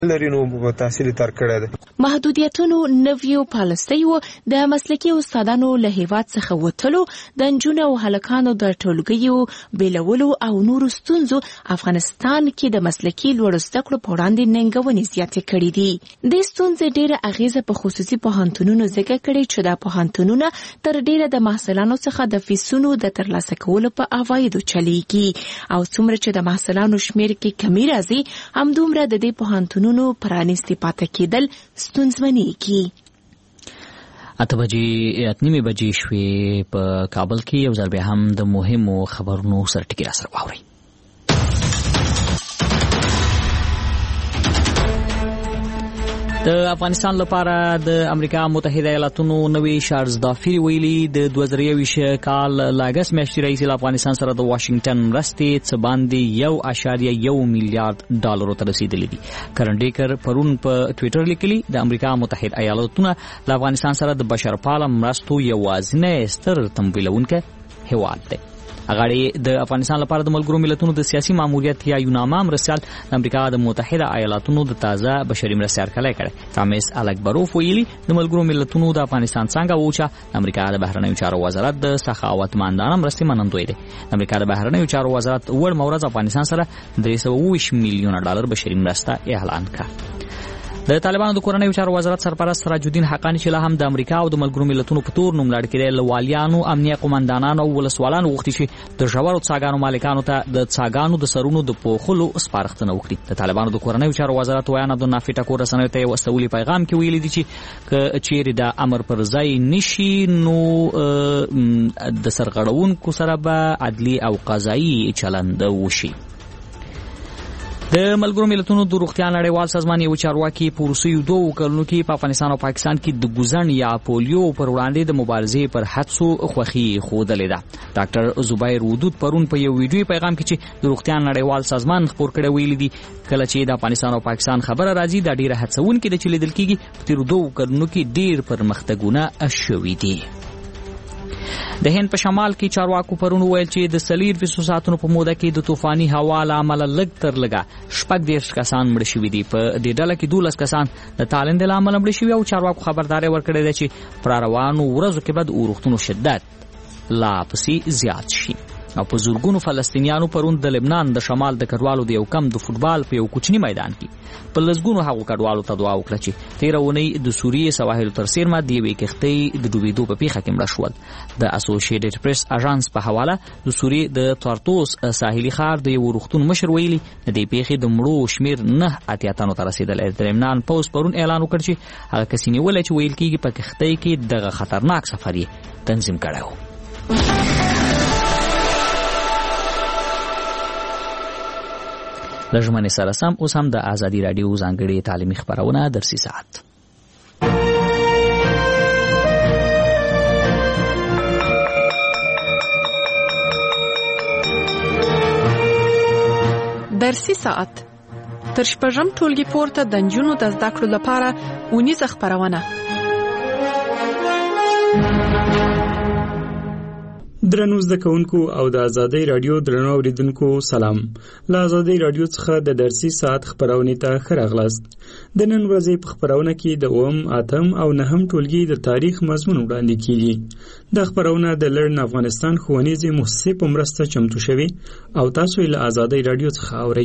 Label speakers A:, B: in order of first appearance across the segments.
A: لري نو تحصیل تر کړی دی.
B: محدودیتونو نویو پالیسیو د مسلکي استادانو له هیواد څخه وتلو، د نجونو او هلکانو د ټولګیو بیلولو او نورو ستونزو افغانستان کې د مسلکي لوړو زده کړو په وړاندې ننګونې زیاتې کړې دي. د ستونزې ډېره اغیزه په خصوصي پوهنتونونو ذکر کړي چې دا پوهنتونونه تر ډېره د محصلانو څخه د فیسونو د ترلاسه کولو په عوایدو چلیږي او څومره چې د محصلانو شمیر کې کمی راځي، همدومره د دې پوهنتونونو پرانیستي پاتې کېدل ستونزمنېږي.
C: 8:30 بجې شوې په کابل کې. یو ځل بیا هم د مهمو خبرونو سرټکي را سره واورئ. د افغانستان لپاره د امریکا متحده ایالاتونو نوې شارزدافي ویلي د 2021 کال لاګس میاشتې راهیسې له افغانستان سره د واشنگټن مرستې څه باندې 1.1 میلیارډ ډالرو ته رسیدلې دي. کرنډیکر پرون په ټوئیټر لیکلي د امریکا متحده ایالاتونو له افغانستان سره د بشرپاله مرستو یوازینی ستر تمویلونکی هیواد دی. اغاړي د افغانستان لپاره د ملګرو ملتونو د سیاسي ماموریت یا یوناما مرستیال د امریکا د متحده ایالاتونو د تازه بشري مرستې هرکلی کړی. تامس الکبروف ویلي د ملګرو ملتونو د افغانستان څنګه وچا د امریکا د بهرنیو چارو وزارت د سخاوتمندانه مرستې منندوی دی. د امریکا د بهرنیو چارو وزارت وړ مورز افغانستان سره 320 میلیونه ډالر بشري مرسته اعلان کړه. د طالبانو د کورنیو چارو وزارت سرپرست سراج الدین حقانی چې لا هم د امریکا او د ملګرو ملتونو په تور نوم لړ کېدل والیانو، امنیه قومندانانو او ولسوالانو غوښتي چې د ژورو څاګانو مالکانو ته د څاګانو د سرونو د پوښلو سپارښتنه وکړي. د طالبانو د کورنیو چارو وزارت ویان عبدالنافع ټکور رسنیو ته وستولي پیغام کې ویلي دي چې چیرې د امر پر ځای نشي نو د سرغړونکو سره به عدلي او قضایي چلند وشي. د ملګرو ملتونو د روغتیا نړیوال سازمان یو چارواکي په وروستیو 2 کلونو کې په افغانستان او پاکستان کې د ګوزن یا پولیو پر وړاندې د مبارزې پر هڅو خوښي ښودلې ده. ډاکټر زبیر ودود پرون په یو ویډیوي پیغام کې چې د روغتیا نړیوال سازمان خپور کړی ویلي دي کله چې د افغانستان او پاکستان خبره راځي دا ډیره هڅونکې ده چې لیدل کېږي په تیرو 2 کلونو کې ډیر پرمختګونه شوي دي. د هند په شمال کې چارواکو پرون ویل چې د 4 ساعتونو په موده کې د طوفاني هوا له امله لږ تر لږه 14 کسان مړه شوي دي. په دې ډله کې 12 کسان د تالند له امله مړه شوي او چارواکو خبرداري ورکړې ده چې پر روانو ورځو کې به د اورښتونو شدت لا پسې زیات شي. او په زورګونو فلسطینیانو پرون د لبنان د شمال د کډوالو د یو کم د فوتبال په یو کوچني میدان کې په لږونو هغو کډوالو ته دعا وکړه چې 13 اونۍ د سوریې سواحل تر سیمه د یوې کښتۍ د ډوبېدو په پیښه کې مړه شول. د اسوسییټډ پریس اژانس په حواله د سوریې د طرطوس ساحلي ښار د یو روغتون مشر ویلي د دې پیښې د مړو شمیر 9 تنو ته رسېدلی. د لبنان پوځ پرون اعلان وکړ چې هغه کسې نیولی چې ویل کېږي په کښتۍ کې دغه خطرناک سفر یې تنظیم کړی و. د ژمنې سره سم اوس هم د ازادي راډیو ځانګړې تعلیمي خپرونه درسي ساعت.
D: درسي ساعت تر شپږم ټولګي پورته د نجونو د زده کړو لپاره اونیزه خپرونه.
E: درنو زده کوونکو او د ازادۍ رادیو درنو اوریدونکو سلام. له ازادۍ رادیو څخه د درسي ساعت خپرونې ته ښه راغلاست. د نن ورځې په خپرونه کې د 8 او 9 ټولګي د تاریخ مضمون وړاندې کیږي. د خپرونه د لړن افغانستان ښوونیزې مؤسسې په مرسته چمتو شوي او تاسو یې له ازادۍ رادیو څخه اورئ.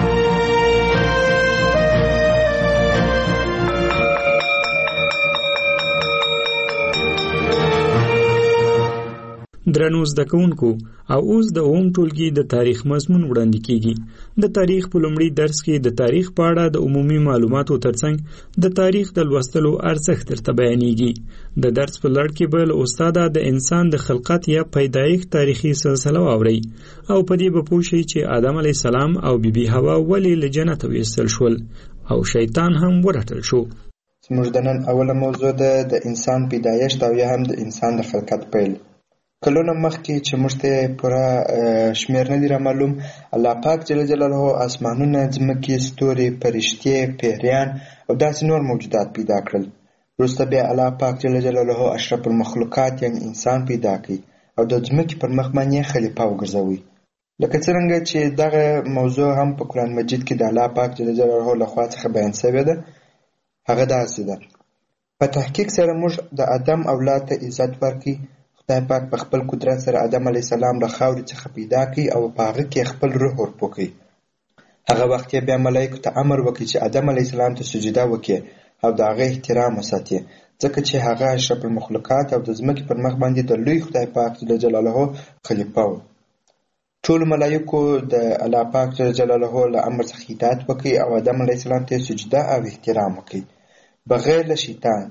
E: درنو زده کوونکو او اوس د 8 ټولګي د تاریخ مضمون وړاندې کیږي. د تاریخ په لومړي درس کې د تاریخ په اړه د عمومي معلوماتو ترڅنګ د تاریخ د لوستلو ارزښت درته بیانېږي. د درس په لړ کې به له استاده د انسان د خلقت یا پیدایښت تاریخي سلسله واورئ او په دې به پوه شئ چې آدم علیه السلام او بیبي حوا ولې له جنته ویستل شول او شیطان هم ورټل شو.
F: زموږ د نن اوله موضوع ده د انسان پیدایښت او یا هم د انسان د خلقت پیل. کلونه مخکې چې موږ ته پوره شمیر نه دي را معلوم، الله پاک جل جلاله اسمانونه، ځمکې، ستوري، فرشتې، پیریان او داسې نور موجودات پیدا کړل. وروسته بیا الله پاک جل جلاله اشرف المخلوقات یعنی انسان پیدا کړي او د ځمکې پر مخ باندې خلیفه وګرځوي. لکه څرنګه چې دغه موضوع هم په قرآن مجید کې د الله پاک جل جلاله لخوا څخه بیان شوې ده. هغه داسې ده: په تحقیق سره موږ د آدم اولاد ته عزت ورکړي. خدای پاک په خپل قدرت سره آدم علیه السلام له خاورې څخه پیدا کړي او په هغه کې خپل روح ورپو کړي. هغه وخت یې بیا ملایکو ته امر وکړي چې آدم علیه السلام ته سجده وکړي او د هغه احترام وساتي، ځکه چې هغه اشرف المخلوقات او د ځمکې پر مخ باندې د لوی خدای پاک جل جلاله خلیفه و. ټولو ملایکو د الله پاک جل جلاله له امر څخه اطاعت وکړي او آدم علیه السلام ته سجده او احترام وکړي بغیر له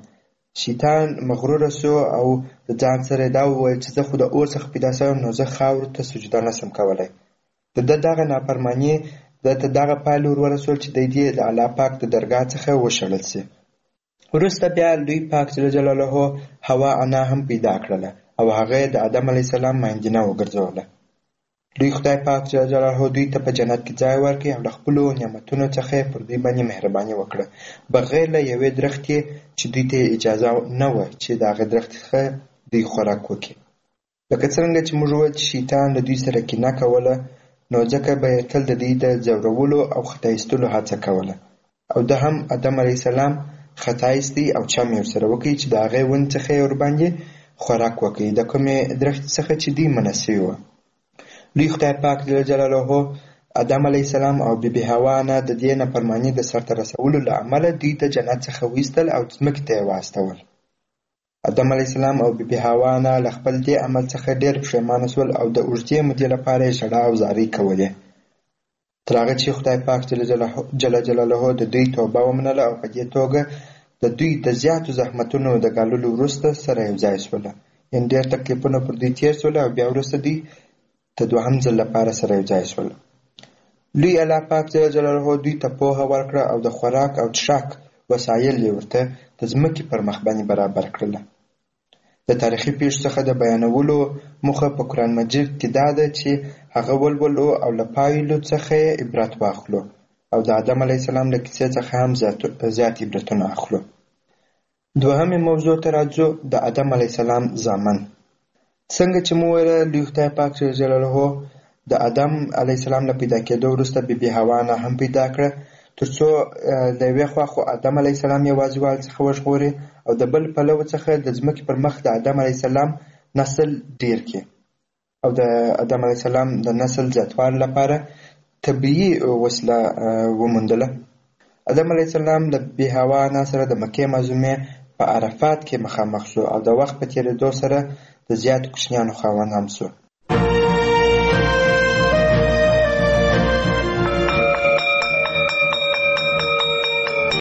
F: شیطان مغرور شو او د ځان سره دا وویل چې زه خو د اور څخه پیدا شوم، نو زه خاورو ته سجده نشم کولی. د دغه نافرماني ته دغه پایله ورسول چې دی د الله پاک د درګاه څخه وشړل شي. وروسته بیا لوی پاک جل جلاله حوا انا هم پیدا کړله او هغه د آدم علیه السلام ماینجنه وګرځوله. دوی خدای پاک جل جلاله دوی ته په جنت کې ځای ورکړي او له خپلو نعمتونو څخه پر دوی باندې مهرباني وکړه بغیر له یوې درختې چې دوی ته اجازه نه وه چې د هغه درخت څخه دوی خوراک وکړي. لکه څرنګه چې موږ وویل چې شیطان له دوی سره کینه کوله، نو ځکه به یې تل د دوی د ځورولو او خطا ایستلو هڅه کوله او ده هم آدم علیه السلام خطا ایستی او چم یې ورسره وکړي چې د هغې ونې څخه یې ورباندې خوراک وکړي د کومې درختې څخه چې دوی منع سوي وه. لوی خدای پاک جل جلاله آدم علیه السلام او بیبي حوا نه د دې نافرماني د سرته رسولو له امله دوی د جنت څخه وایستل او ځمکې ته یې واستول. آدم علیه السلام او بیبي حوا نه له خپل دې عمل څخه ډېر پښیمانه شول او د اوږدې مودې لپاره یې ژړا او زارۍ کولې تر هغه چې خدای پاک جل جلاله د دوی توبه ومنله او په دې توګه د دوی د زیاتو زحمتونو د ګاللو وروسته سره یو ځای شوله. یعنې ډېر تکلیفونه پر دوی تېر شول او بیا وروسته دوی د دوهم ځل لپاره سره یو ځای شول. لوی الله پاک جل جلاله دوی ته پوهه ورکړه او د خوراک او څښاک وسایل یې ورته د ځمکې پر مخ باندې برابر کړله. د تاریخي پیښو څخه د بیانولو موخه په قرآن مجید کې دا ده چې هغه ولولو او له پایلو څخه یې عبرت واخلو او د آدم علیه السلام له کیسې څخه هم زیات عبرتونه اخلو. دوهمې موضوع ته راځو: د آدم علیه السلام زامن. څنګه چې مو ویله لوی خدای پاک جل جلاله د آدم علیه السلام له پیدا کېدو وروسته بیبي حوا نه هم پیدا کړه تر څو له یوې خوا خو آدم علیه السلام یوازیوالي څخه وژغوري او د بل پلوه څخه د ځمکې پر مخ د آدم علیه السلام نسل ډېر کړي او د آدم علیه السلام د نسل زیاتوالي لپاره طبیعي وسیله وموندله. آدم علیه السلام د بیبي حوا نه سره د مکې معظمې په عرفات کې مخامخ شو او د وخت په تېرېدو سره د زیاتو کوچنیانو خاوند هم شو.